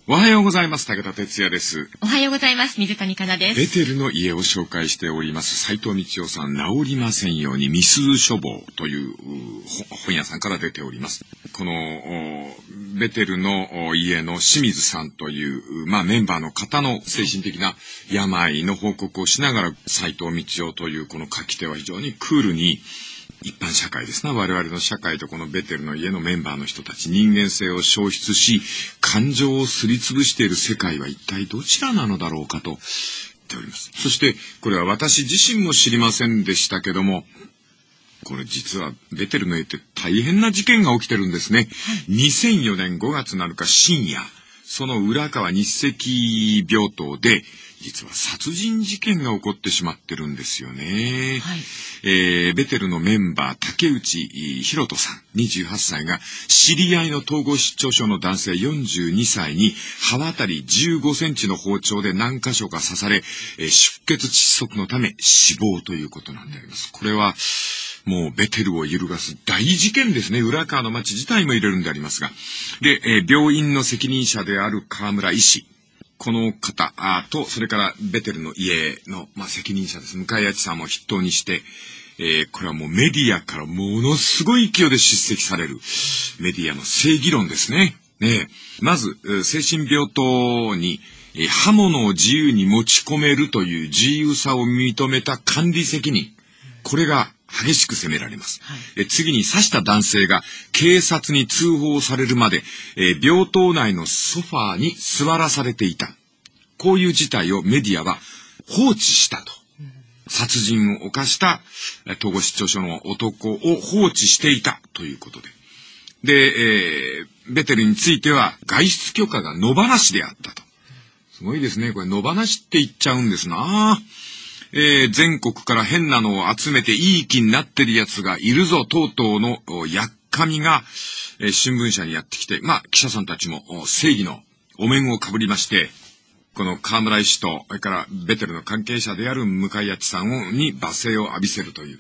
おはようございます。武田哲也です。 おはようございます。水谷香奈です。 ベテルの家を紹介しております斉藤道夫さん、治りませんようにみすず書房という本屋さんから出ております。このベテルの家の清水さんという、メンバーの方の精神的な病の報告をしながら、斉藤道夫というこの書き手は非常にクールに一般社会ですな、我々の社会とこのベテルの家のメンバーの人たち、人間性を消失し感情をすりつぶしている世界は一体どちらなのだろうかと言っております。そしてこれは私自身も知りませんでしたけども、これ実はベテルの家って大変な事件が起きてるんですね。2004年5月7日深夜、その浦川日赤病棟で実は殺人事件が起こってしまってるんですよね。ベテルのメンバー竹内博人さん28歳が知り合いの統合失調症の男性42歳に刃渡り15センチの包丁で何箇所か刺され、出血窒息のため死亡ということなんであります。これはもうベテルを揺るがす大事件ですね。浦川の町自体も入れるんでありますが。で、病院の責任者である河村医師。この方と、それからベテルの家の、責任者です。向谷さんも筆頭にして、これはもうメディアからものすごい勢いで叱責されるメディアの正義論ですね。まず、精神病棟に刃物を自由に持ち込めるという自由さを認めた管理責任。これが激しく責められます。次に刺した男性が警察に通報されるまで、病棟内のソファーに座らされていた。こういう事態をメディアは放置したと。殺人を犯した統合失調症の男を放置していたということで。で、ベテルについては外出許可が野放しであったと。すごいですね。これ野放しって言っちゃうんですな。全国から変なのを集めていい気になってるやつがいるぞとうとうのやっかみが、新聞社にやってきて、記者さんたちも正義のお面をかぶりまして、この河村医師とそれからベテルの関係者である向谷さんに罵声を浴びせるという、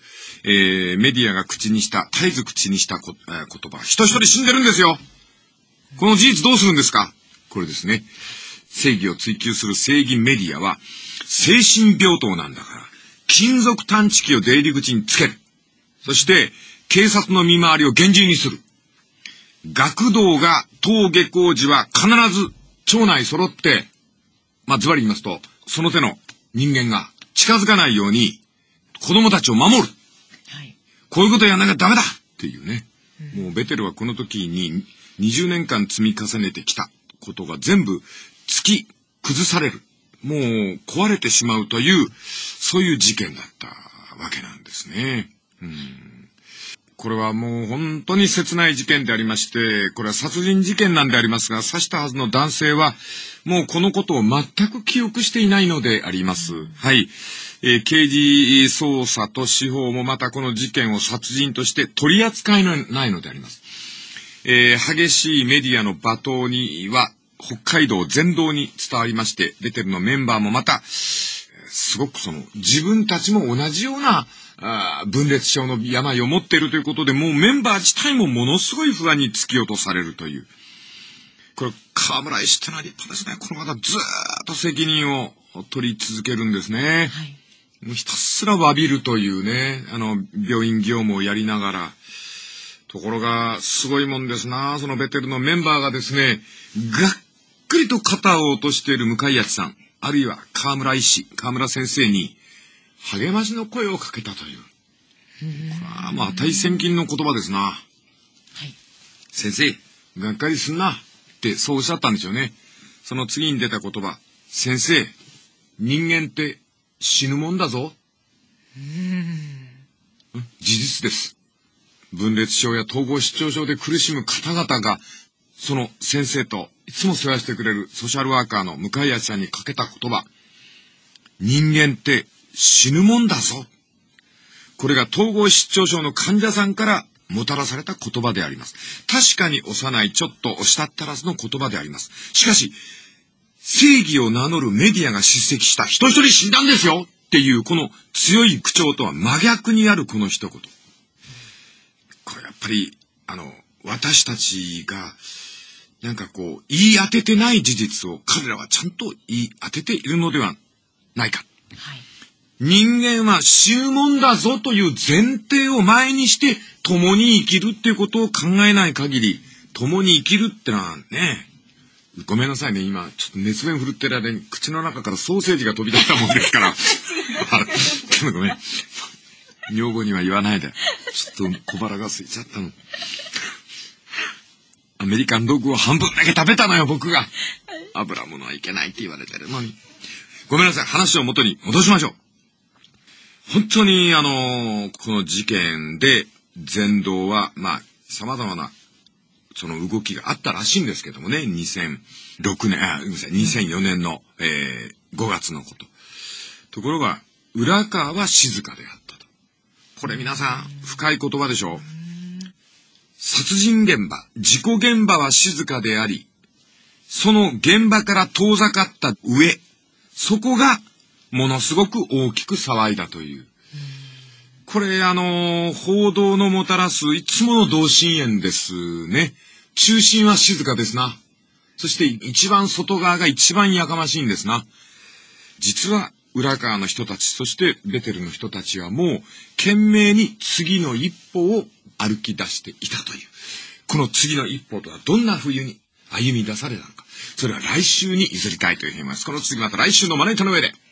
メディアが絶えず口にした言葉、人一人死んでるんですよ。この事実どうするんですか。これですね。正義を追求する正義メディアは精神病棟なんだから金属探知機を出入り口につける。そして警察の見回りを厳重にする。学童が登下校時は必ず町内揃って、ズバリ言いますとその手の人間が近づかないように子供たちを守る、こういうことやらなきゃダメだっていうね、もうベテルはこの時に20年間積み重ねてきたことが全部突き崩される、もう壊れてしまうというそういう事件だったわけなんですね。これはもう本当に切ない事件でありまして、これは殺人事件なんでありますが、刺したはずの男性はもうこのことを全く記憶していないのであります。刑事捜査と司法もまたこの事件を殺人として取り扱いないのであります。激しいメディアの罵倒には北海道全道に伝わりまして、ベテルのメンバーもまたすごく自分たちも同じような分裂症の病を持っているということで、もうメンバー自体もものすごい不安に突き落とされるという。これ河村医師ってのは立派ですね。この方ずーっと責任を取り続けるんですね。もうひたすら詫びるというね、病院業務をやりながら。ところがすごいもんですな。そのベテルのメンバーがですね、がっくりと肩を落としている向谷さん、あるいは河村医師、河村先生に励ましの声をかけたという。これは値千金の言葉ですな。先生、がっかりすんなってそうおっしゃったんですよね。その次に出た言葉、先生、人間って死ぬもんだぞ。事実です。分裂症や統合失調症で苦しむ方々が、その先生といつも世話してくれるソーシャルワーカーの向谷さんにかけた言葉、人間って死ぬもんだぞ。これが統合失調症の患者さんからもたらされた言葉であります。確かに幼いちょっとしたったらずの言葉であります。しかし正義を名乗るメディアが叱責した人一人死んだんですよっていうこの強い口調とは真逆にあるこの一言、これやっぱり私たちがなんかこう、言い当ててない事実を彼らはちゃんと言い当てているのではないか。 はい。 人間は死ぬもんだぞという前提を前にして共に生きるっていうことを考えない限り、共に生きるってのはね、ごめんなさいね、今ちょっと熱弁振るってる間に口の中からソーセージが飛び出したもんですからごめん、女房には言わないで、ちょっと小腹が空いちゃったの。アメリカンドッグを半分だけ食べたのよ、僕が。油物はいけないって言われてるのに。ごめんなさい、話を元に戻しましょう。本当にこの事件で全道は様々なその動きがあったらしいんですけどもね、2004年の、5月のこと。ところが浦川は静かであったと。これ皆さん深い言葉でしょ。殺人現場、事故現場は静かであり、その現場から遠ざかった上、そこがものすごく大きく騒いだという。これ報道のもたらすいつもの同心円ですね。中心は静かですな。そして一番外側が一番やかましいんですな。実は浦川の人たち、そしてベテルの人たちはもう懸命に次の一歩を歩き出していたという。この次の一歩とはどんな風に歩み出されたのか。それは来週に譲りたいというふうに思います。この次また来週のまな板の上で。